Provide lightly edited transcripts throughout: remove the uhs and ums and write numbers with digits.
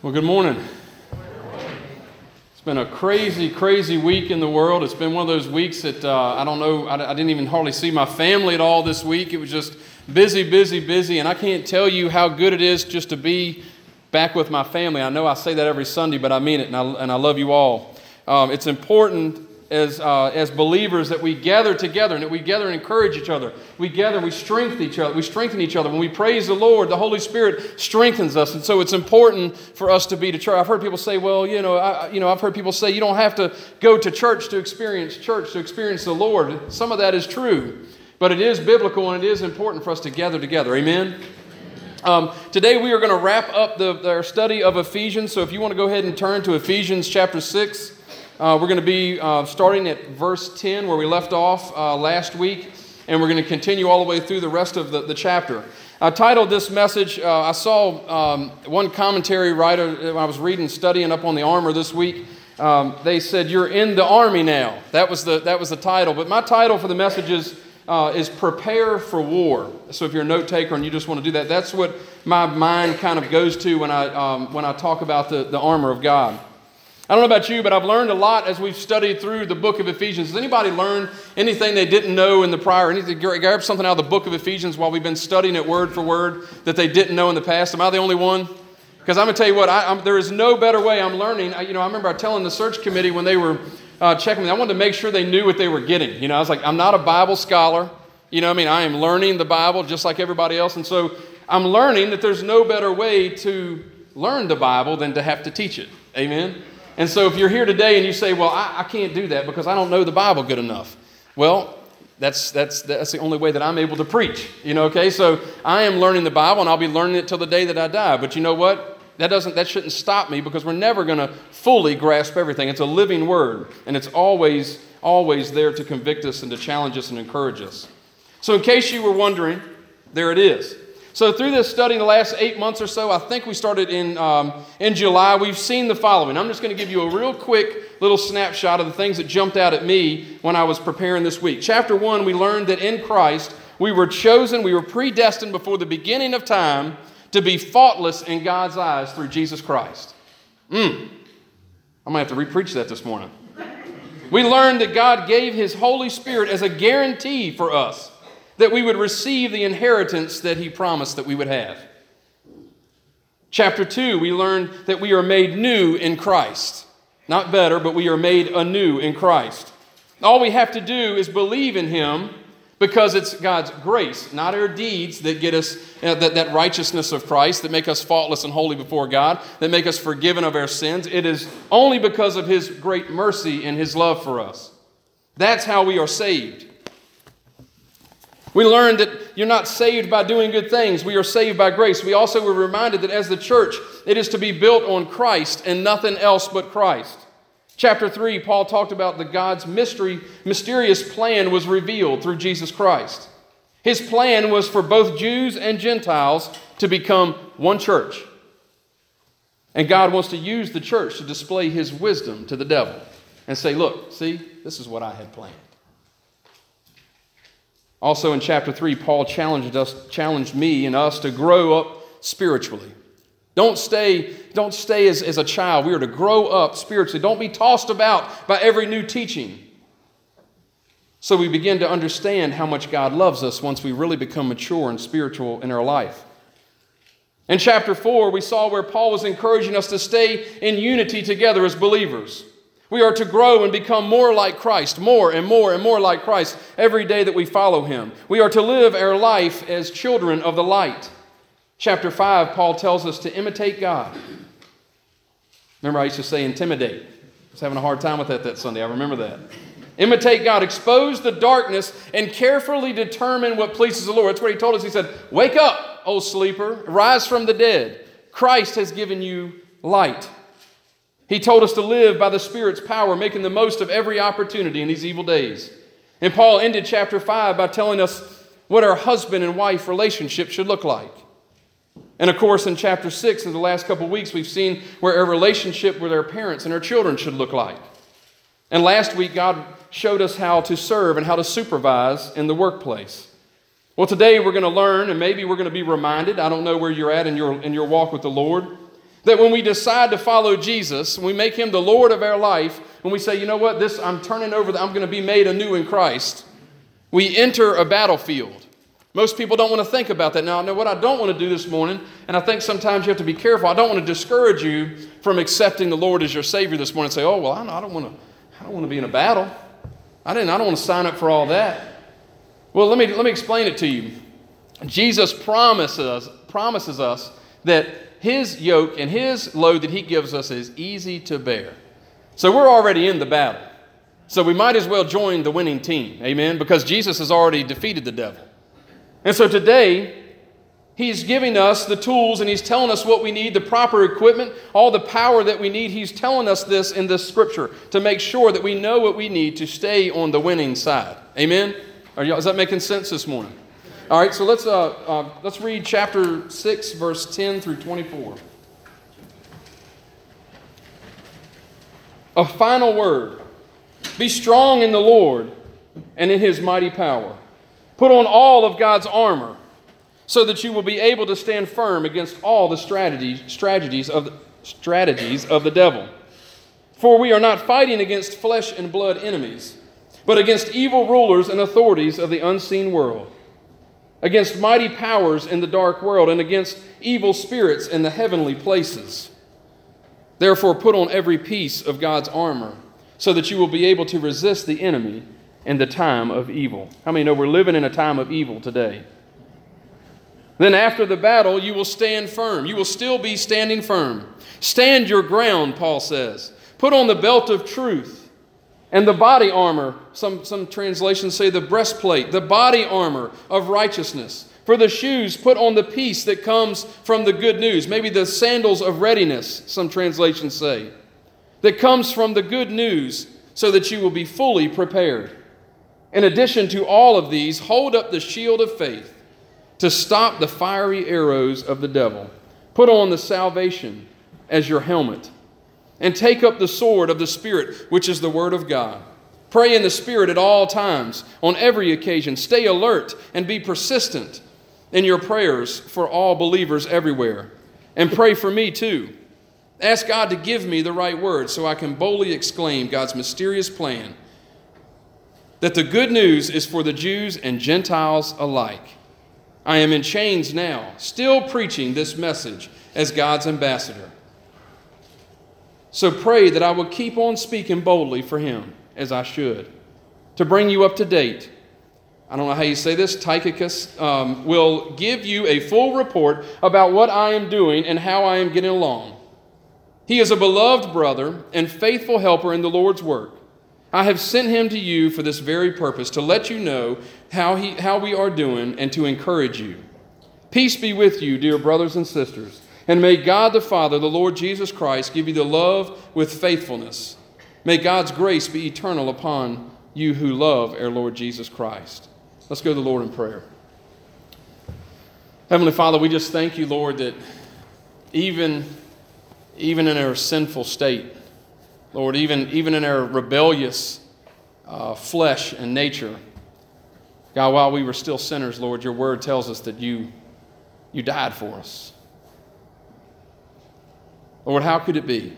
Well, good morning. It's been a crazy, crazy week in the world. It's been one of those weeks that I didn't even hardly see my family at all this week. It was just busy, and I can't tell you how good it is just to be back with my family. I know I say that every Sunday, but I mean it, and I love you all. It's important as believers that we gather together and that we gather and encourage each other. We gather, we strengthen each other. We strengthen each other. When we praise the Lord, the Holy Spirit strengthens us. And so it's important for us to be to church. I've heard people say, well, I've heard people say you don't have to go to church, to experience the Lord. Some of that is true, but it is biblical and it is important for us to gather together. Amen? Today we are going to wrap up our study of Ephesians. So if you want to go ahead and turn to Ephesians chapter 6, we're going to be starting at verse 10 where we left off last week, and we're going to continue all the way through the rest of the chapter. I titled this message, I saw one commentary writer when I was studying up on the armor this week. They said, "You're in the army now." That was the title. But my title for the message is Prepare for War. So if you're a note taker and you just want to do that, that's what my mind kind of goes to when I talk about the armor of God. I don't know about you, but I've learned a lot as we've studied through the book of Ephesians. Has anybody learned anything they didn't know in the prior? Anything, grab something out of the book of Ephesians while we've been studying it word for word that they didn't know in the past? Am I the only one? Because I'm going to tell you what, there is no better way I'm learning. I remember telling the search committee when they were checking me, I wanted to make sure they knew what they were getting. I was like, I'm not a Bible scholar. I am learning the Bible just like everybody else. And so I'm learning that there's no better way to learn the Bible than to have to teach it. Amen? And so if you're here today and you say, well, I can't do that because I don't know the Bible good enough. Well, that's the only way that I'm able to preach. Okay? So I am learning the Bible, and I'll be learning it till the day that I die. But you know what? That shouldn't stop me, because we're never going to fully grasp everything. It's a living word, and it's always there to convict us and to challenge us and encourage us. So in case you were wondering, there it is. So through this study in the last 8 months or so, I think we started in July, we've seen the following. I'm just going to give you a real quick little snapshot of the things that jumped out at me when I was preparing this week. Chapter 1, we learned that in Christ, we were chosen, we were predestined before the beginning of time to be faultless in God's eyes through Jesus Christ. I'm going to have to re-preach that this morning. We learned that God gave His Holy Spirit as a guarantee for us that we would receive the inheritance that He promised that we would have. Chapter 2, we learned that we are made new in Christ. Not better, but we are made anew in Christ. All we have to do is believe in Him, because it's God's grace, not our deeds, that get us that righteousness of Christ, that make us faultless and holy before God, that make us forgiven of our sins. It is only because of His great mercy and His love for us. That's how we are saved. We learned that you're not saved by doing good things. We are saved by grace. We also were reminded that as the church, it is to be built on Christ and nothing else but Christ. Chapter 3, Paul talked about God's mysterious plan was revealed through Jesus Christ. His plan was for both Jews and Gentiles to become one church. And God wants to use the church to display His wisdom to the devil and say, look, see, this is what I had planned. Also in chapter 3, Paul challenged me and us to grow up spiritually. Don't stay as a child. We are to grow up spiritually. Don't be tossed about by every new teaching. So we begin to understand how much God loves us once we really become mature and spiritual in our life. In chapter 4, we saw where Paul was encouraging us to stay in unity together as believers. We are to grow and become more like Christ, more and more and more like Christ every day that we follow Him. We are to live our life as children of the light. Chapter 5, Paul tells us to imitate God. Remember, I used to say intimidate. I was having a hard time with that Sunday. I remember that. Imitate God. Expose the darkness and carefully determine what pleases the Lord. That's what He told us. He said, wake up, O sleeper. Rise from the dead. Christ has given you light. He told us to live by the Spirit's power, making the most of every opportunity in these evil days. And Paul ended chapter 5 by telling us what our husband and wife relationship should look like. And of course, in chapter 6, in the last couple of weeks, we've seen where our relationship with our parents and our children should look like. And last week, God showed us how to serve and how to supervise in the workplace. Well, today we're going to learn, and maybe we're going to be reminded, I don't know where you're at in your walk with the Lord, That when we decide to follow Jesus, when we make Him the Lord of our life, when we say, you know what, I'm turning over, I'm going to be made anew in Christ, we enter a battlefield. Most people don't want to think about that. Now, I know what I don't want to do this morning, and I think sometimes you have to be careful. I don't want to discourage you from accepting the Lord as your Savior this morning and say, oh, well, I don't want to be in a battle. I don't want to sign up for all that. Well, let me explain it to you. Jesus promises us that His yoke and His load that He gives us is easy to bear. So we're already in the battle. So we might as well join the winning team, amen, because Jesus has already defeated the devil. And so today, He's giving us the tools and He's telling us what we need, the proper equipment, all the power that we need. He's telling us this in this scripture to make sure that we know what we need to stay on the winning side. Amen? Is that making sense this morning? All right, so let's read chapter 6, verse 10 through 24. A final word. Be strong in the Lord and in His mighty power. Put on all of God's armor so that you will be able to stand firm against all the strategies of the devil. For we are not fighting against flesh and blood enemies, but against evil rulers and authorities of the unseen world, against mighty powers in the dark world, and against evil spirits in the heavenly places. Therefore, put on every piece of God's armor so that you will be able to resist the enemy in the time of evil. How many know we're living in a time of evil today? Then after the battle, you will stand firm. You will still be standing firm. Stand your ground, Paul says. Put on the belt of truth and the body armor. Some translations say the breastplate, the body armor of righteousness. For the shoes, put on the peace that comes from the good news. Maybe the sandals of readiness, some translations say, that comes from the good news so that you will be fully prepared. In addition to all of these, hold up the shield of faith to stop the fiery arrows of the devil. Put on the salvation as your helmet. And take up the sword of the Spirit, which is the Word of God. Pray in the Spirit at all times, on every occasion. Stay alert and be persistent in your prayers for all believers everywhere. And pray for me too. Ask God to give me the right words so I can boldly exclaim God's mysterious plan that the good news is for the Jews and Gentiles alike. I am in chains now, still preaching this message as God's ambassador. So pray that I will keep on speaking boldly for Him as I should. To bring you up to date, I don't know how you say this, Tychicus will give you a full report about what I am doing and how I am getting along. He is a beloved brother and faithful helper in the Lord's work. I have sent him to you for this very purpose, to let you know how we are doing and to encourage you. Peace be with you, dear brothers and sisters, and may God the Father, the Lord Jesus Christ, give you the love with faithfulness. May God's grace be eternal upon you who love our Lord Jesus Christ. Let's go to the Lord in prayer. Heavenly Father, we just thank you, Lord, that even in our sinful state, Lord, even in our rebellious flesh and nature, God, while we were still sinners, Lord, your word tells us that you died for us. Lord, how could it be?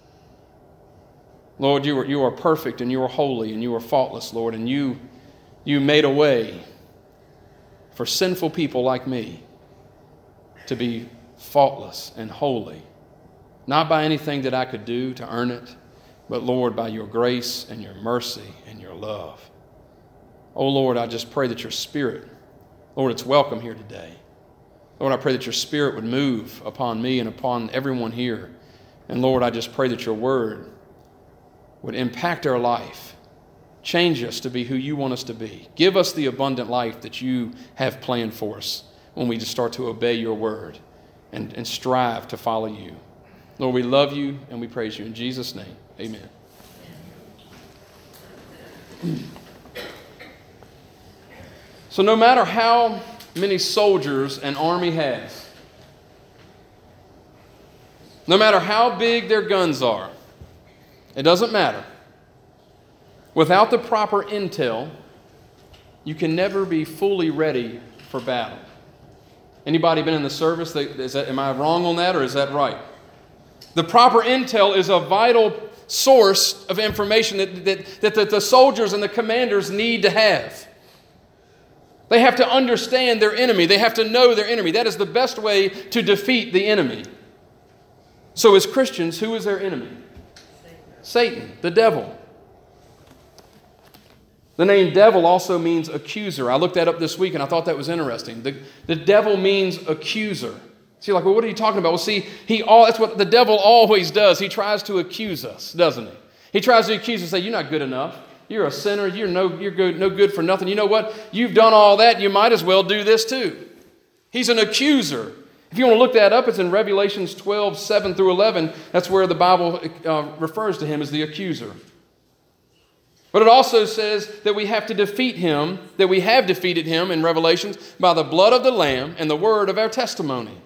Lord, you are perfect and you are holy and you are faultless, Lord, and you made a way for sinful people like me to be faultless and holy, not by anything that I could do to earn it, but Lord, by your grace and your mercy and your love. Oh Lord, I just pray that your Spirit, Lord, it's welcome here today. Lord, I pray that your Spirit would move upon me and upon everyone here. And Lord, I just pray that your word would impact our life, change us to be who you want us to be. Give us the abundant life that you have planned for us when we just start to obey your word and strive to follow you. Lord, we love you and we praise you. In Jesus' name, amen. So no matter how many soldiers an army has, no matter how big their guns are, it doesn't matter. Without the proper intel, you can never be fully ready for battle. Anybody been in the service? Am I wrong on that, or is that right? The proper intel is a vital source of information that the soldiers and the commanders need to have. They have to understand their enemy. They have to know their enemy. That is the best way to defeat the enemy. So as Christians, who is their enemy? Satan, the devil. The name devil also means accuser. I looked that up this week and I thought that was interesting. The devil means accuser. So you're like, well, what are you talking about? Well, see, that's what the devil always does. He tries to accuse us, doesn't he? He tries to accuse us and say, you're not good enough. You're a sinner. You're no good for nothing. You know what? You've done all that. You might as well do this too. He's an accuser. If you want to look that up, it's in Revelations 12, 7 through 11. That's where the Bible refers to him as the accuser. But it also says that we have to defeat him, that we have defeated him in Revelations by the blood of the Lamb and the word of our testimony.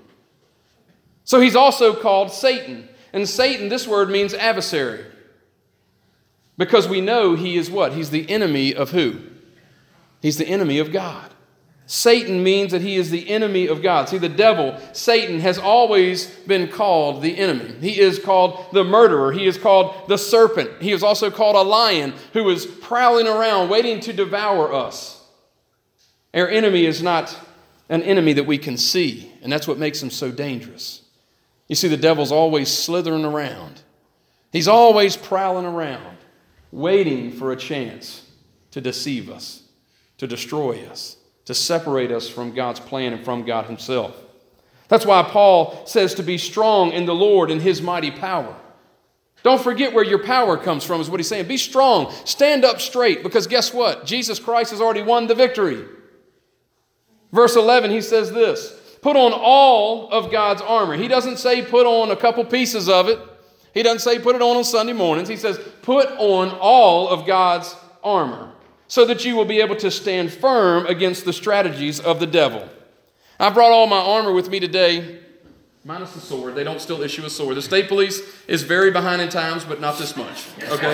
So he's also called Satan. And Satan, this word means adversary. Because we know he is what? He's the enemy of who? He's the enemy of God. Satan means that he is the enemy of God. See, the devil, Satan, has always been called the enemy. He is called the murderer. He is called the serpent. He is also called a lion who is prowling around waiting to devour us. Our enemy is not an enemy that we can see, and that's what makes him so dangerous. You see, the devil's always slithering around. He's always prowling around, waiting for a chance to deceive us, to destroy us, to separate us from God's plan and from God himself. That's why Paul says to be strong in the Lord and his mighty power. Don't forget where your power comes from, is what he's saying. Be strong. Stand up straight, because guess what? Jesus Christ has already won the victory. Verse 11, he says this, put on all of God's armor. He doesn't say put on a couple pieces of it. He doesn't say put it on Sunday mornings. He says put on all of God's armor, so that you will be able to stand firm against the strategies of the devil. I brought all my armor with me today, minus the sword. They don't still issue a sword. The state police is very behind in times, but not this much, okay?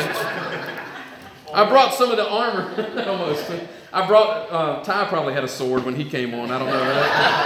I brought some of the armor, almost. I brought, Ty probably had a sword when he came on. I don't know.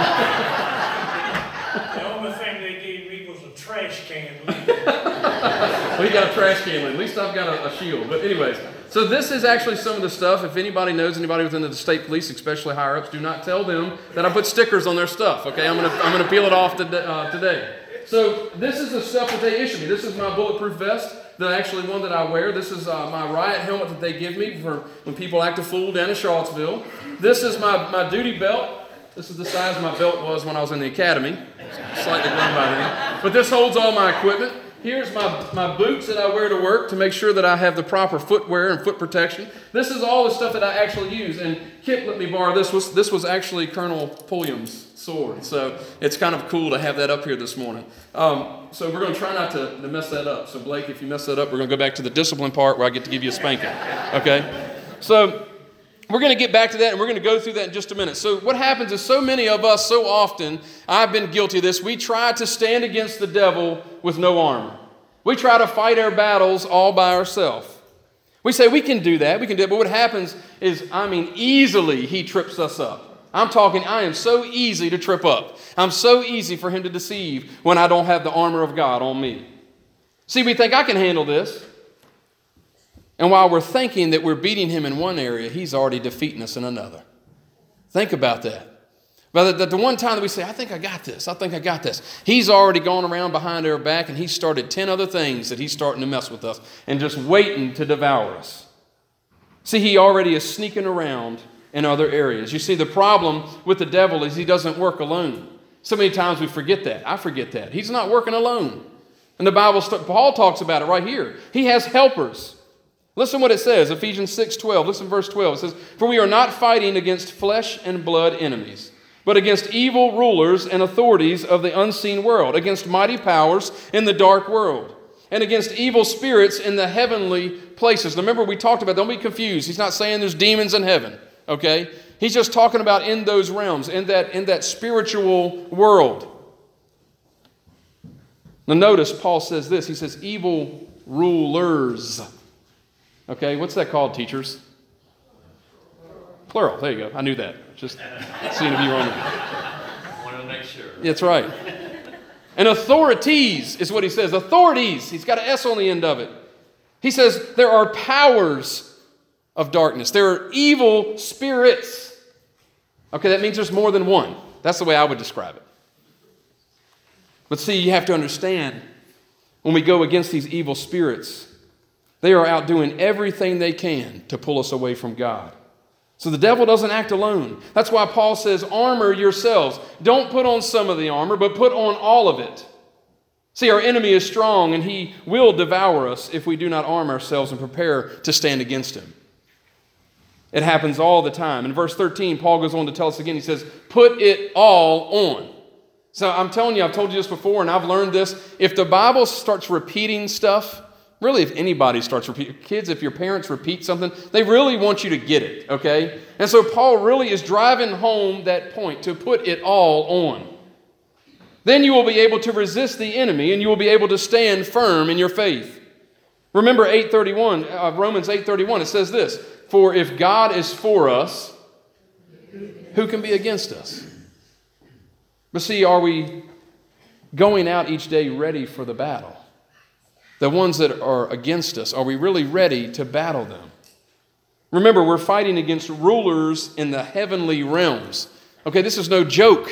The only thing they gave me was a trash can. Well, he got a trash can. At least I've got a shield. But anyways, so this is actually some of the stuff. If anybody knows anybody within the state police, especially higher ups, do not tell them that I put stickers on their stuff. Okay, I'm gonna peel it off today. So this is the stuff that they issue me. This is my bulletproof vest, one that I wear. This is my riot helmet that they give me for when people act a fool down in Charlottesville. This is my duty belt. This is the size my belt was when I was in the academy. Slightly grown by then. But this holds all my equipment. Here's my boots that I wear to work to make sure that I have the proper footwear and foot protection. This is all the stuff that I actually use. And Kip let me borrow this. This was actually Colonel Pulliam's sword. So it's kind of cool to have that up here this morning. So we're going to try not to mess that up. So Blake, if you mess that up, we're going to go back to the discipline part where I get to give you a spanking. Okay? So we're going to get back to that, and we're going to go through that in just a minute. So what happens is so many of us, so often, I've been guilty of this, we try to stand against the devil with no armor. We try to fight our battles all by ourselves. We say we can do that, but what happens is, easily he trips us up. I'm talking, I am so easy to trip up. I'm so easy for him to deceive when I don't have the armor of God on me. See, we think I can handle this. And while we're thinking that we're beating him in one area, he's already defeating us in another. Think about that. But the one time that we say, I think I got this, he's already gone around behind our back and he's started 10 other things that he's starting to mess with us and just waiting to devour us. See, he already is sneaking around in other areas. You see, the problem with the devil is he doesn't work alone. So many times we forget that. I forget that. He's not working alone. And the Bible, Paul talks about it right here. He has helpers. Listen what it says, Ephesians 6:12. Listen verse 12. It says, for we are not fighting against flesh and blood enemies, but against evil rulers and authorities of the unseen world, against mighty powers in the dark world, and against evil spirits in the heavenly places. Now remember, we talked about, don't be confused. He's not saying there's demons in heaven, okay? He's just talking about in those realms, in that spiritual world. Now notice Paul says this. He says evil rulers. Okay, what's that called, teachers? Plural. There you go. I knew that. Just seeing if you were on it. Wanted to make sure. That's right. And authorities is what he says. Authorities. He's got an S on the end of it. He says there are powers of darkness. There are evil spirits. Okay, that means there's more than one. That's the way I would describe it. But see, you have to understand, when we go against these evil spirits, they are out doing everything they can to pull us away from God. So the devil doesn't act alone. That's why Paul says, armor yourselves. Don't put on some of the armor, but put on all of it. See, our enemy is strong, and he will devour us if we do not arm ourselves and prepare to stand against him. It happens all the time. In verse 13, Paul goes on to tell us again, he says, put it all on. So I'm telling you, I've told you this before, and I've learned this. If the Bible starts repeating stuff, really, if anybody starts repeating, kids, if your parents repeat something, they really want you to get it, okay? And so Paul really is driving home that point, to put it all on. Then you will be able to resist the enemy, and you will be able to stand firm in your faith. Remember Romans 8:31, it says this, for if God is for us, who can be against us? But see, are we going out each day ready for the battle? The ones that are against us, are we really ready to battle them? Remember, we're fighting against rulers in the heavenly realms. Okay, this is no joke.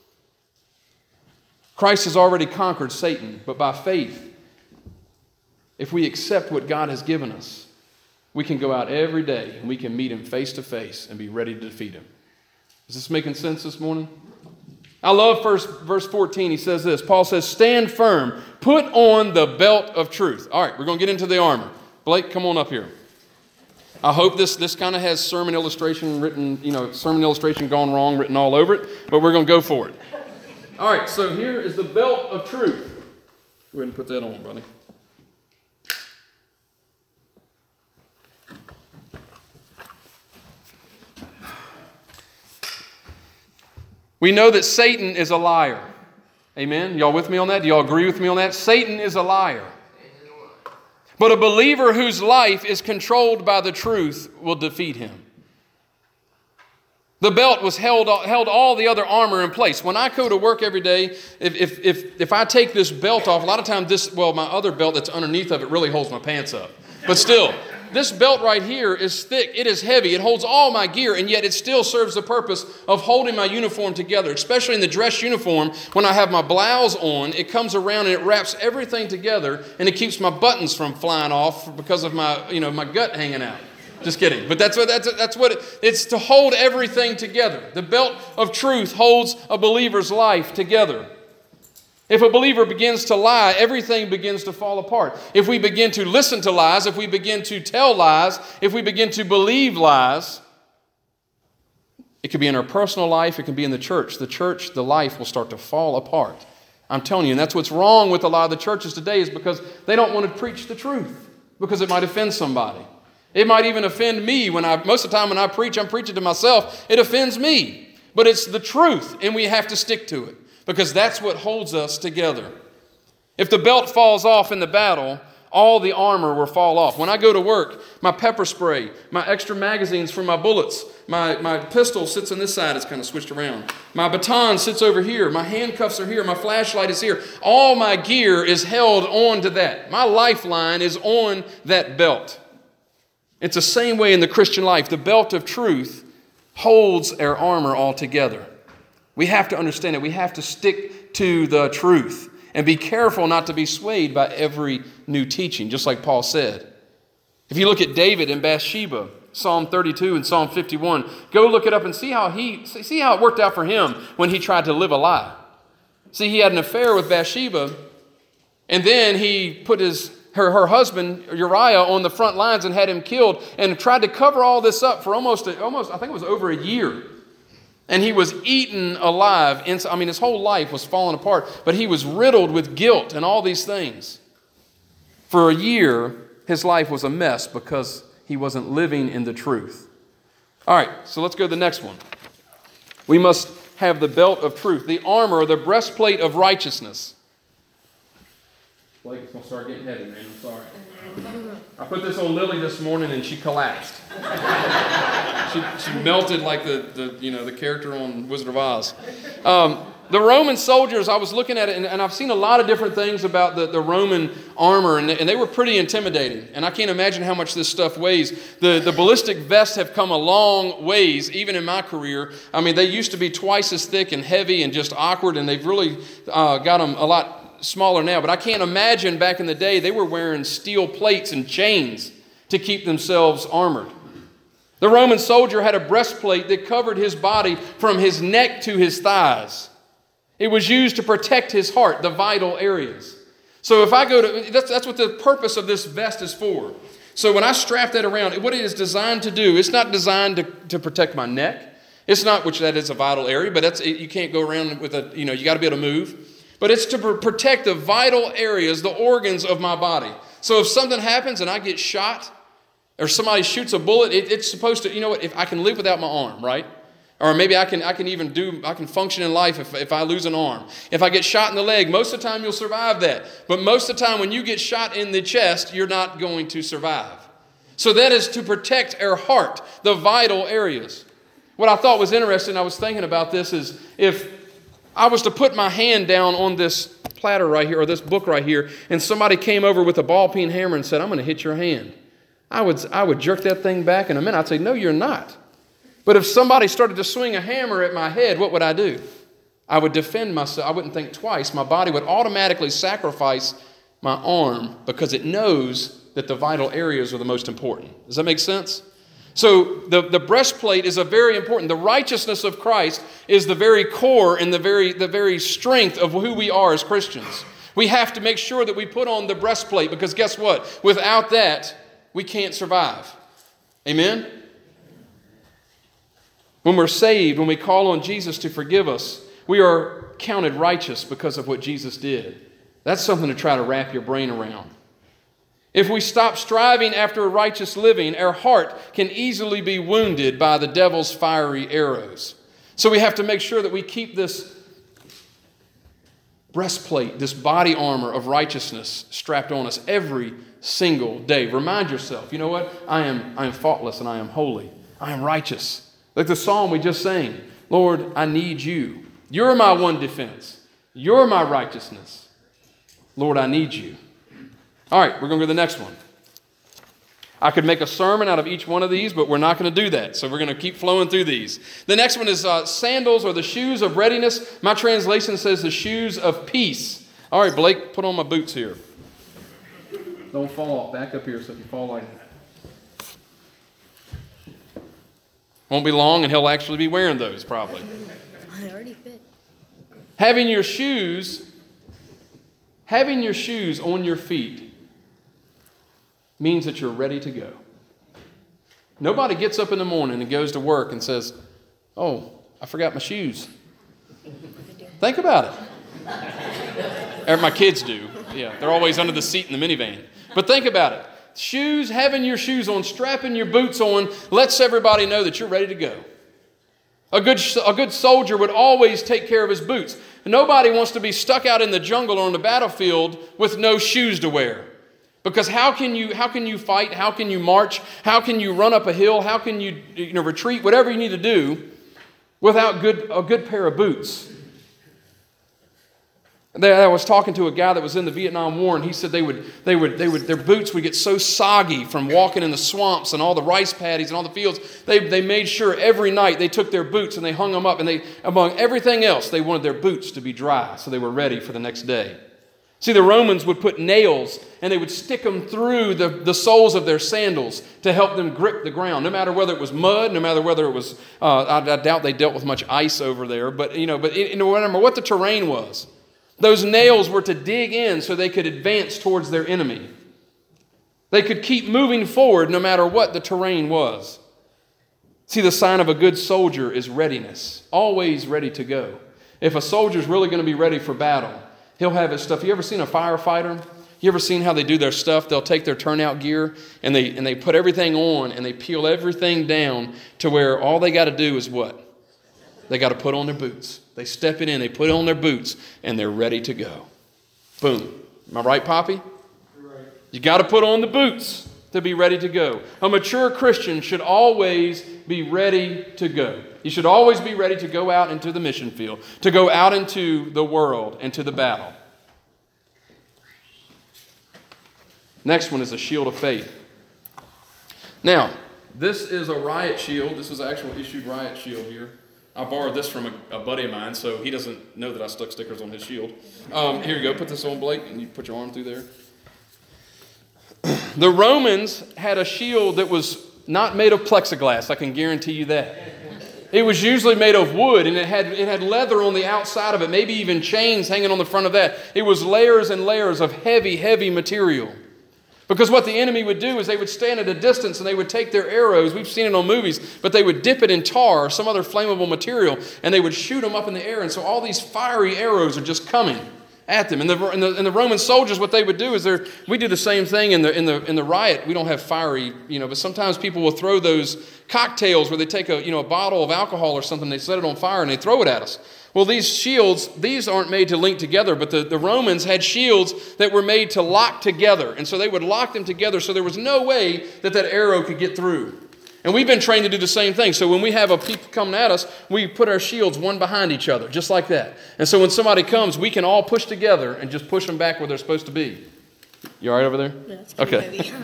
Christ has already conquered Satan, but by faith, if we accept what God has given us, we can go out every day and we can meet him face to face and be ready to defeat him. Is this making sense this morning? I love verse 14. He says this. Paul says, stand firm. Put on the belt of truth. All right, we're going to get into the armor. Blake, come on up here. I hope this kind of has sermon illustration written, sermon illustration gone wrong written all over it, but we're going to go for it. All right, so here is the belt of truth. Go ahead and put that on, buddy. We know that Satan is a liar. Amen? Y'all with me on that? Do y'all agree with me on that? Satan is a liar. But a believer whose life is controlled by the truth will defeat him. The belt was held all the other armor in place. When I go to work every day, if I take this belt off, a lot of times my other belt that's underneath of it really holds my pants up. But still, this belt right here is thick, it is heavy, it holds all my gear, and yet it still serves the purpose of holding my uniform together, especially in the dress uniform. When I have my blouse on, it comes around and it wraps everything together, and it keeps my buttons from flying off because of my gut hanging out. Just kidding. But that's what it's to hold everything together. The belt of truth holds a believer's life together. If a believer begins to lie, everything begins to fall apart. If we begin to listen to lies, if we begin to tell lies, if we begin to believe lies, it could be in our personal life, it can be in the church. The life will start to fall apart. I'm telling you, and that's what's wrong with a lot of the churches today, is because they don't want to preach the truth, because it might offend somebody. It might even offend me. Most of the time when I preach, I'm preaching to myself. It offends me. But it's the truth, and we have to stick to it, because that's what holds us together. If the belt falls off in the battle, all the armor will fall off. When I go to work, my pepper spray, my extra magazines for my bullets, my pistol sits on this side, it's kind of switched around. My baton sits over here, my handcuffs are here, my flashlight is here. All my gear is held on to that. My lifeline is on that belt. It's the same way in the Christian life. The belt of truth holds our armor all together. We have to understand it. We have to stick to the truth and be careful not to be swayed by every new teaching, just like Paul said. If you look at David and Bathsheba, Psalm 32 and Psalm 51, go look it up and see how it worked out for him when he tried to live a lie. See, he had an affair with Bathsheba, and then he put her husband Uriah on the front lines and had him killed, and tried to cover all this up for almost I think it was over a year. And he was eaten alive. His whole life was falling apart, but he was riddled with guilt and all these things. For a year, his life was a mess because he wasn't living in the truth. All right, so let's go to the next one. We must have the belt of truth, the armor, or the breastplate of righteousness. Blake, it's going to start getting heavy, man. I'm sorry. I put this on Lily this morning and she collapsed. She melted like the character on Wizard of Oz. The Roman soldiers, I was looking at it, and I've seen a lot of different things about the Roman armor, and they were pretty intimidating. And I can't imagine how much this stuff weighs. The ballistic vests have come a long ways, even in my career. I mean, they used to be twice as thick and heavy and just awkward, and they've really got them a lot smaller now. But I can't imagine back in the day, they were wearing steel plates and chains to keep themselves armored. The Roman soldier had a breastplate that covered his body from his neck to his thighs. It was used to protect his heart, the vital areas. So if I go to, that's what the purpose of this vest is for. So when I strap that around, what it is designed to do, it's not designed to protect my neck. It's not, which that is a vital area, but you can't go around with you got to be able to move. But it's to protect the vital areas, the organs of my body. So if something happens and I get shot, or somebody shoots a bullet, it's supposed to, if I can live without my arm, right? Or maybe I can function in life if I lose an arm. If I get shot in the leg, most of the time you'll survive that. But most of the time when you get shot in the chest, you're not going to survive. So that is to protect our heart, the vital areas. What I thought was interesting, I was thinking about this, is if I was to put my hand down on this platter right here, or this book right here, and somebody came over with a ball-peen hammer and said, I'm going to hit your hand. I would jerk that thing back in a minute. I'd say, no, you're not. But if somebody started to swing a hammer at my head, what would I do? I would defend myself. I wouldn't think twice. My body would automatically sacrifice my arm because it knows that the vital areas are the most important. Does that make sense? So the breastplate is a very important. The righteousness of Christ is the very core and the very strength of who we are as Christians. We have to make sure that we put on the breastplate because guess what? Without that, we can't survive. Amen? When we're saved, when we call on Jesus to forgive us, we are counted righteous because of what Jesus did. That's something to try to wrap your brain around. If we stop striving after a righteous living, our heart can easily be wounded by the devil's fiery arrows. So we have to make sure that we keep this breastplate, this body armor of righteousness strapped on us every single day. Remind yourself, you know what? I am faultless and I am holy. I am righteous. Like the psalm we just sang, Lord, I need you. You're my one defense. You're my righteousness. Lord, I need you. All right, we're going to go to the next one. I could make a sermon out of each one of these, but we're not going to do that. So we're going to keep flowing through these. The next one is sandals or the shoes of readiness. My translation says the shoes of peace. All right, Blake, put on my boots here. Don't fall off. Back up here so if you fall like that. Won't be long and he'll actually be wearing those probably. I already fit. Having your shoes on your feet means that you're ready to go. Nobody gets up in the morning and goes to work and says, oh, I forgot my shoes. Think about it. Or my kids do. Yeah, they're always under the seat in the minivan. But think about it. Shoes, having your shoes on, strapping your boots on, lets everybody know that you're ready to go. A good soldier would always take care of his boots. Nobody wants to be stuck out in the jungle or on the battlefield with no shoes to wear. Because how can you fight? How can you march? How can you run up a hill? How can you retreat? Whatever you need to do without a good pair of boots. I was talking to a guy that was in the Vietnam War, and he said their boots would get so soggy from walking in the swamps and all the rice paddies and all the fields. They made sure every night they took their boots and they hung them up, and among everything else, they wanted their boots to be dry so they were ready for the next day. See, the Romans would put nails and they would stick them through the soles of their sandals to help them grip the ground, no matter whether it was mud, no matter whether it was, I doubt they dealt with much ice over there, but no matter what the terrain was. Those nails were to dig in so they could advance towards their enemy. They could keep moving forward no matter what the terrain was. See, the sign of a good soldier is readiness, always ready to go. If a soldier's really going to be ready for battle, he'll have his stuff. You ever seen a firefighter? You ever seen how they do their stuff? They'll take their turnout gear and they put everything on and they peel everything down to where all they got to do is what? They got to put on their boots. They step it in, they put on their boots, and they're ready to go. Boom. Am I right, Poppy? Right. You got to put on the boots. to be ready to go. A mature Christian should always be ready to go. You should always be ready to go out into the mission field, to go out into the world and to the battle. Next one is a shield of faith. Now, this is a riot shield. This is an actual issued riot shield here. I borrowed this from a buddy of mine, so he doesn't know that I stuck stickers on his shield. Here you go. Put this on, Blake, and you put your arm through there. The Romans had a shield that was not made of plexiglass. I can guarantee you that. It was usually made of wood, and it had leather on the outside of it, maybe even chains hanging on the front of that. It was layers and layers of heavy, heavy material. Because what the enemy would do is they would stand at a distance and they would take their arrows. We've seen it on movies, but they would dip it in tar or some other flammable material, and they would shoot them up in the air. And so all these fiery arrows are just coming at them. And the Roman soldiers, what they would do is we do the same thing in the riot. We don't have fiery, but sometimes people will throw those cocktails where they take a bottle of alcohol or something, they set it on fire and they throw it at us. Well, these shields, these aren't made to link together, but the Romans had shields that were made to lock together. And so they would lock them together so there was no way that arrow could get through. And we've been trained to do the same thing. So when we have a people coming at us, we put our shields one behind each other, just like that. And so when somebody comes, we can all push together and just push them back where they're supposed to be. You all right over there? Yeah, it's okay. heavy.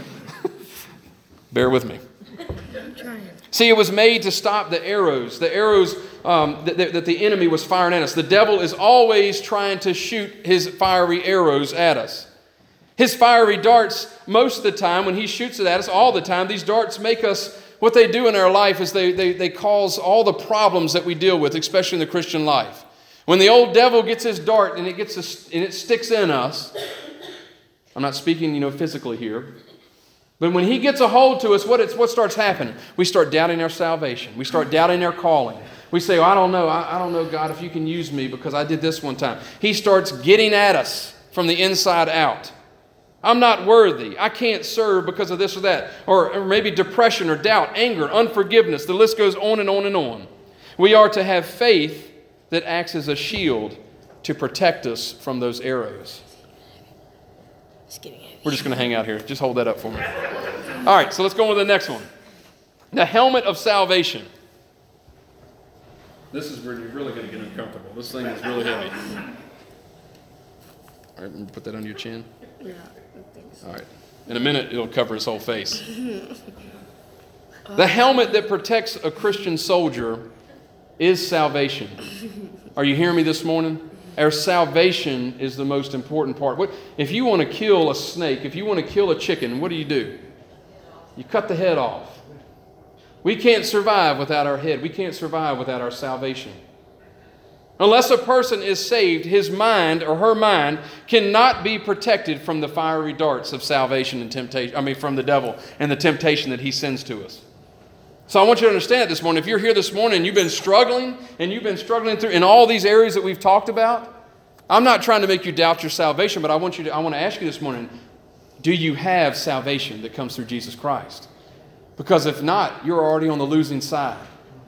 Bear with me. I'm trying. See, it was made to stop the arrows that the enemy was firing at us. The devil is always trying to shoot his fiery arrows at us. His fiery darts, most of the time, when he shoots it at us, all the time, these darts make us, what they do in our life is they cause all the problems that we deal with, especially in the Christian life. When the old devil gets his dart and it sticks in us, I'm not speaking, physically here, but when he gets a hold to us, what starts happening? We start doubting our salvation. We start doubting our calling. We say, I don't know, God, if you can use me because I did this one time. He starts getting at us from the inside out. I'm not worthy. I can't serve because of this or that. Or maybe depression or doubt, anger, unforgiveness. The list goes on and on and on. We are to have faith that acts as a shield to protect us from those arrows. It's getting heavy. We're just going to hang out here. Just hold that up for me. All right, so let's go on to the next one. The helmet of salvation. This is where you're really going to get uncomfortable. This thing is really heavy. All right, put that on your chin. Yeah, I think so. All right. In a minute, it'll cover his whole face. The helmet that protects a Christian soldier is salvation. Are you hearing me this morning? Our salvation is the most important part. If you want to kill a snake, if you want to kill a chicken, what do? You cut the head off. We can't survive without our head. We can't survive without our salvation. Unless a person is saved, his mind or her mind cannot be protected from the fiery darts of salvation and temptation. From the devil and the temptation that he sends to us. So I want you to understand it this morning. If you're here this morning and you've been struggling through in all these areas that we've talked about, I'm not trying to make you doubt your salvation, but I want to ask you this morning, do you have salvation that comes through Jesus Christ? Because if not, you're already on the losing side.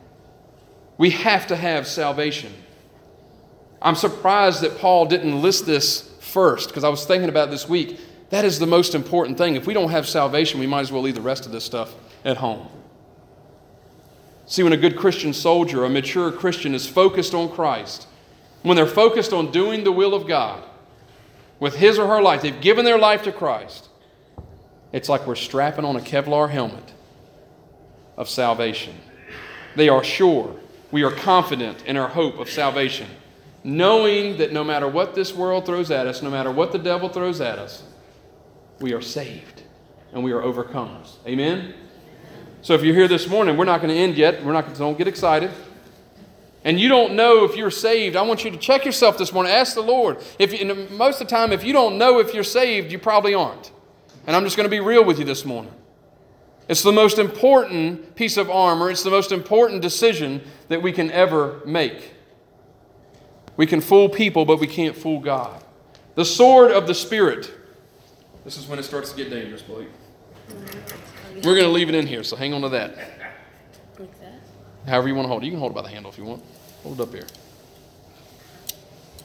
We have to have salvation. I'm surprised that Paul didn't list this first, because I was thinking about it this week. That is the most important thing. If we don't have salvation, we might as well leave the rest of this stuff at home. See, when a good Christian soldier, a mature Christian, is focused on Christ, when they're focused on doing the will of God with his or her life, they've given their life to Christ, it's like we're strapping on a Kevlar helmet of salvation. They are sure. We are confident in our hope of salvation, knowing that no matter what this world throws at us, no matter what the devil throws at us, we are saved and we are overcomers. Amen? So if you're here this morning, we're not going to end yet. Don't get excited. And you don't know if you're saved, I want you to check yourself this morning. Ask the Lord. Most of the time, if you don't know if you're saved, you probably aren't. And I'm just going to be real with you this morning. It's the most important piece of armor. It's the most important decision that we can ever make. We can fool people, but we can't fool God. The sword of the Spirit. This is when it starts to get dangerous, Blake. We're going to leave it in here, so hang on to that. Like that? However you want to hold it. You can hold it by the handle if you want. Hold it up here.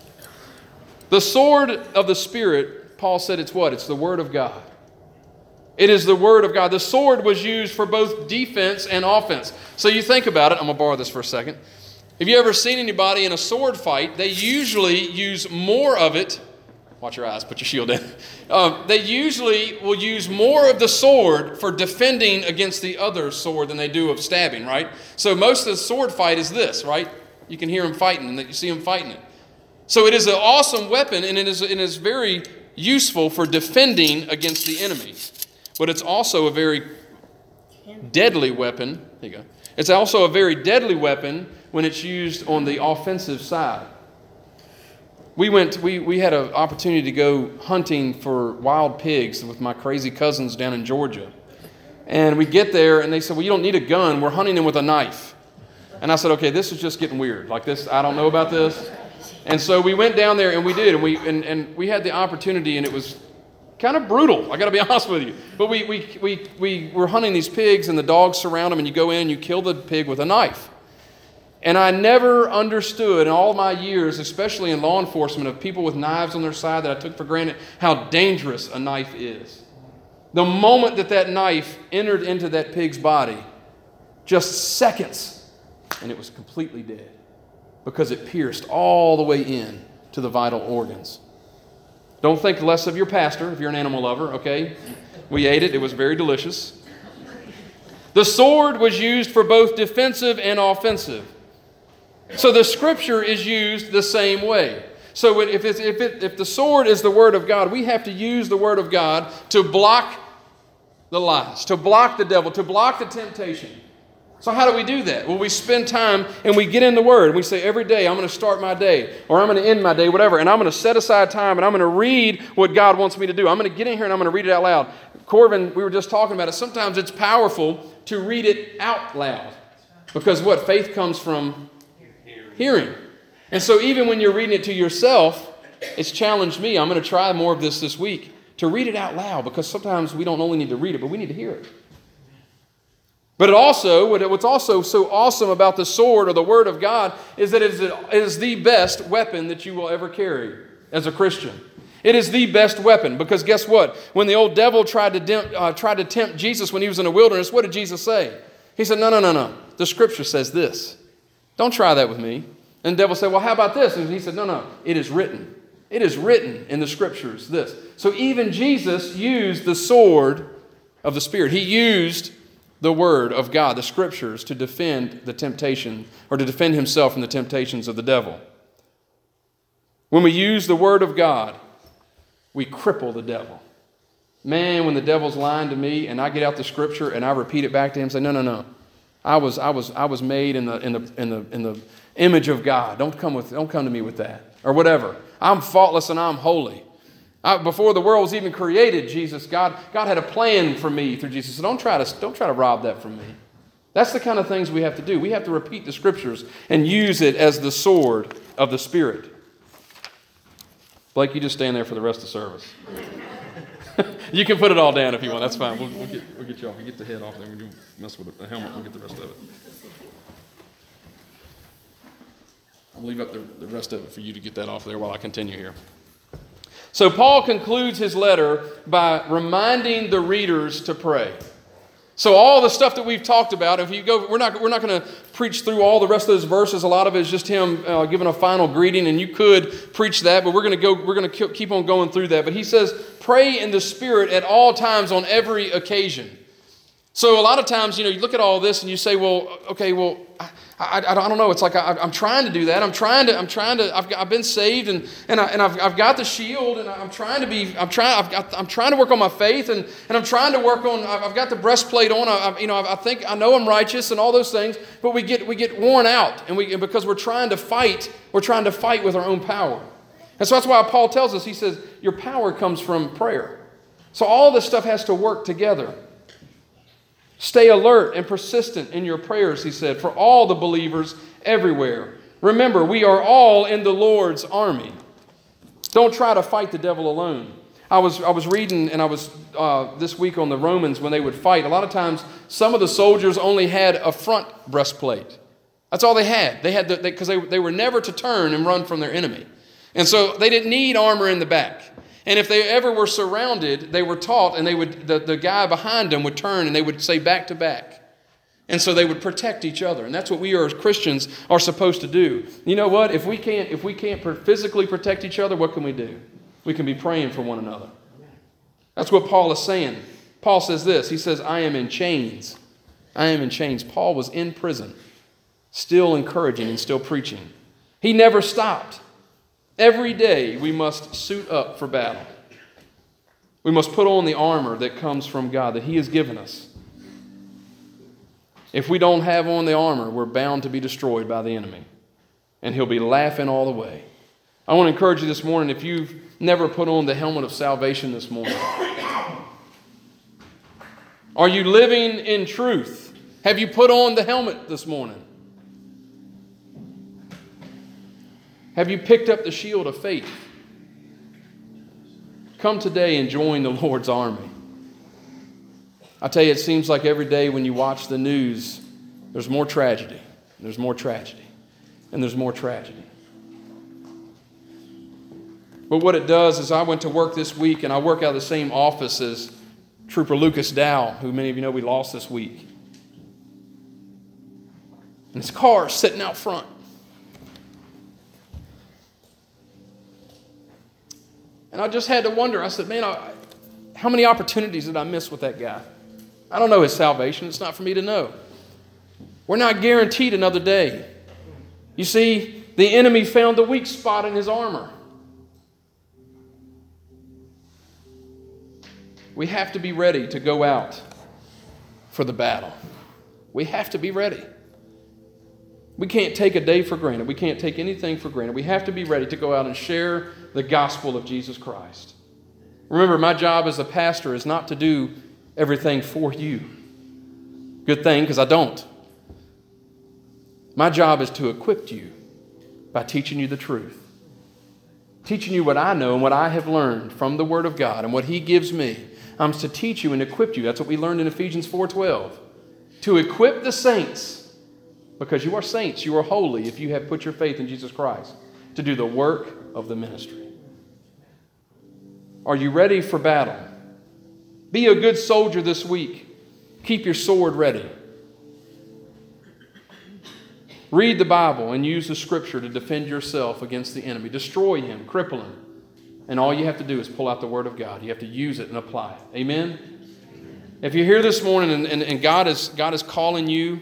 The sword of the Spirit, Paul said it's what? It's the Word of God. It is the Word of God. The sword was used for both defense and offense. So you think about it. I'm going to borrow this for a second. Have you ever seen anybody in a sword fight? They usually use more of it. Watch your eyes. Put your shield in. They usually will use more of the sword for defending against the other sword than they do of stabbing, right? So most of the sword fight is this, right? You can hear them fighting and you see them fighting it. So it is an awesome weapon, and it is very useful for defending against the enemy. But it's also a very deadly weapon. There you go. It's also a very deadly weapon when it's used on the offensive side. We had an opportunity to go hunting for wild pigs with my crazy cousins down in Georgia. And we get there and they said, well, you don't need a gun. We're hunting them with a knife. And I said, okay, this is just getting weird. Like this, I don't know about this. And so we went down there and we did. And we had the opportunity, and it was kind of brutal. I got to be honest with you. But we were hunting these pigs, and the dogs surround them, and you go in and you kill the pig with a knife. And I never understood in all my years, especially in law enforcement, of people with knives on their side that I took for granted, how dangerous a knife is. The moment that knife entered into that pig's body, just seconds, and it was completely dead because it pierced all the way in to the vital organs. Don't think less of your pastor if you're an animal lover, okay? We ate it. It was very delicious. The sword was used for both defensive and offensive. So the Scripture is used the same way. So if the sword is the Word of God, we have to use the Word of God to block the lies, to block the devil, to block the temptation. So how do we do that? Well, we spend time and we get in the Word. And we say, every day I'm going to start my day, or I'm going to end my day, whatever, and I'm going to set aside time and I'm going to read what God wants me to do. I'm going to get in here and I'm going to read it out loud. Corbin, we were just talking about it. Sometimes it's powerful to read it out loud. Because what? Faith comes from hearing. And so even when you're reading it to yourself, it's challenged me. I'm going to try more of this week, to read it out loud, because sometimes we don't only need to read it, but we need to hear it. But what's also so awesome about the sword or the Word of God is that it is the best weapon that you will ever carry as a Christian. It is the best weapon, because guess what? When the old devil tried to tempt Jesus when he was in the wilderness, what did Jesus say? He said, no. The Scripture says this. Don't try that with me. And the devil said, well, how about this? And he said, no. It is written. It is written in the Scriptures, this. So even Jesus used the sword of the Spirit. He used the Word of God, the Scriptures, to defend the temptation, or to defend himself from the temptations of the devil. When we use the Word of God, we cripple the devil. Man, when the devil's lying to me and I get out the Scripture and I repeat it back to him and say, no. I was made in the image of God. Don't come to me with that, or whatever. I'm faultless and I'm holy. Before the world was even created, God had a plan for me through Jesus. So don't try to rob that from me. That's the kind of things we have to do. We have to repeat the Scriptures and use it as the sword of the Spirit. Blake, you just stand there for the rest of the service. You can put it all down if you want. That's fine. We'll get you off. You get the head off there. When you mess with the helmet, we'll get the rest of it. I'll leave up the rest of it for you to get that off there while I continue here. So Paul concludes his letter by reminding the readers to pray. So all the stuff that we've talked about, if you go, we're not going to preach through all the rest of those verses. A lot of it is just him giving a final greeting, and you could preach that, but we're going to keep on going through that. But he says, pray in the Spirit at all times on every occasion. So a lot of times, you look at all this and you say, well, okay, well, I don't know. It's like I'm trying to do that. I've been saved and I've got the shield, and I'm trying to work on my faith, and I'm trying to work on. I've got the breastplate on. I think I know I'm righteous and all those things. But we get worn out, and because we're trying to fight with our own power. And so that's why Paul tells us. He says your power comes from prayer. So all this stuff has to work together. Stay alert and persistent in your prayers, he said, for all the believers everywhere. Remember, we are all in the Lord's army. Don't try to fight the devil alone. I was reading, and I was this week on the Romans when they would fight. A lot of times, some of the soldiers only had a front breastplate. That's all they had. Because they were never to turn and run from their enemy. And so they didn't need armor in the back. And if they ever were surrounded, they were taught, and the guy behind them would turn and they would say back to back. And so they would protect each other. And that's what we as Christians are supposed to do. You know what? If we can't physically protect each other, what can we do? We can be praying for one another. That's what Paul is saying. Paul says this. He says, I am in chains. I am in chains. Paul was in prison, still encouraging and still preaching. He never stopped. Every day we must suit up for battle. We must put on the armor that comes from God, that He has given us. If we don't have on the armor, we're bound to be destroyed by the enemy. And he'll be laughing all the way. I want to encourage you this morning, if you've never put on the helmet of salvation this morning, are you living in truth? Have you put on the helmet this morning? Have you picked up the shield of faith? Come today and join the Lord's army. I tell you, it seems like every day when you watch the news, there's more tragedy. There's more tragedy. And there's more tragedy. But what it does is I went to work this week, and I work out of the same office as Trooper Lucas Dow, who many of you know we lost this week. And his car is sitting out front. And I just had to wonder. I said, man, how many opportunities did I miss with that guy? I don't know his salvation. It's not for me to know. We're not guaranteed another day. You see, the enemy found the weak spot in his armor. We have to be ready to go out for the battle. We have to be ready. We can't take a day for granted. We can't take anything for granted. We have to be ready to go out and share the gospel of Jesus Christ. Remember, my job as a pastor is not to do everything for you. Good thing, because I don't. My job is to equip you by teaching you the truth. Teaching you what I know and what I have learned from the Word of God and what He gives me. I'm to teach you and equip you. That's what we learned in Ephesians 4:12. To equip the saints, because you are saints, you are holy if you have put your faith in Jesus Christ, to do the work of the ministry. Are you ready for battle? Be a good soldier this week. Keep your sword ready. Read the Bible and use the Scripture to defend yourself against the enemy. Destroy him, cripple him. And all you have to do is pull out the Word of God. You have to use it and apply it. Amen? If you're here this morning and God is calling you,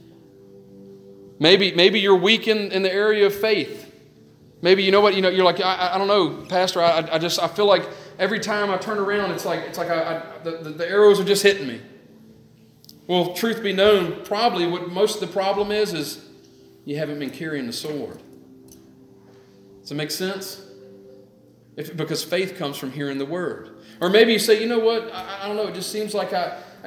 maybe you're weak in the area of faith. Maybe you know what, you're like, I don't know, Pastor, I feel like every time I turn around, it's like the arrows are just hitting me. Well, truth be known, probably what most of the problem is you haven't been carrying the sword. Does that make sense? Because faith comes from hearing the Word. Or maybe you say, you know what, I don't know, it just seems like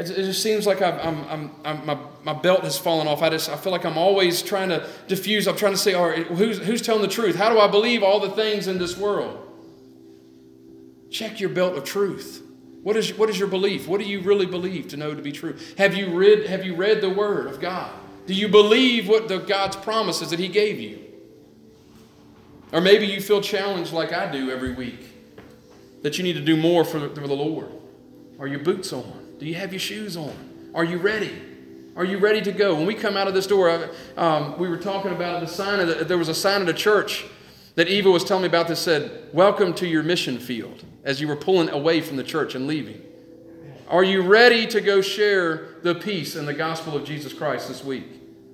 my belt has fallen off. I feel like I'm always trying to diffuse. I'm trying to say, all right, who's telling the truth? How do I believe all the things in this world? Check your belt of truth. What is your belief? What do you really believe to know to be true? Have you read the Word of God? Do you believe what God's promises that He gave you? Or maybe you feel challenged like I do every week, that you need to do more for the Lord. Are your boots on? Do you have your shoes on? Are you ready? Are you ready to go? When we come out of this door, we were talking about there was a sign at a church that Eva was telling me about that said, "Welcome to your mission field," as you were pulling away from the church and leaving. Are you ready to go share the peace and the gospel of Jesus Christ this week?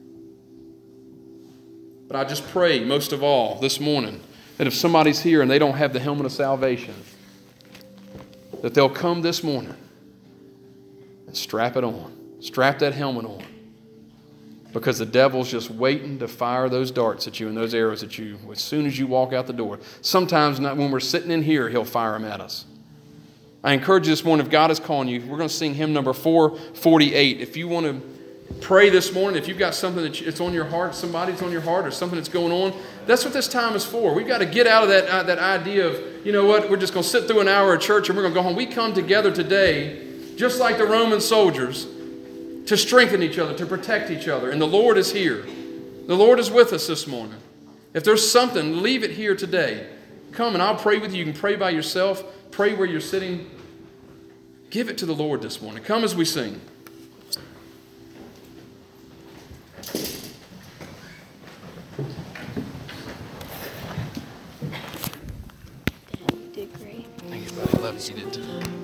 But I just pray most of all this morning that if somebody's here and they don't have the helmet of salvation, that they'll come this morning and strap it on. Strap that helmet on. Because the devil's just waiting to fire those darts at you and those arrows at you as soon as you walk out the door. Sometimes not when we're sitting in here, he'll fire them at us. I encourage you this morning, if God is calling you, we're going to sing hymn number 448. If you want to pray this morning, if you've got something that's on your heart, somebody's on your heart, or something that's going on, that's what this time is for. We've got to get out of that idea of, you know what, we're just going to sit through an hour of church and we're going to go home. We come together today, just like the Roman soldiers, to strengthen each other, to protect each other. And the Lord is here. The Lord is with us this morning. If there's something, leave it here today. Come and I'll pray with you. You can pray by yourself. pray where you're sitting. Give it to the Lord this morning. Come as we sing. Dad, you did great. Thank you, buddy. Love you. You did too.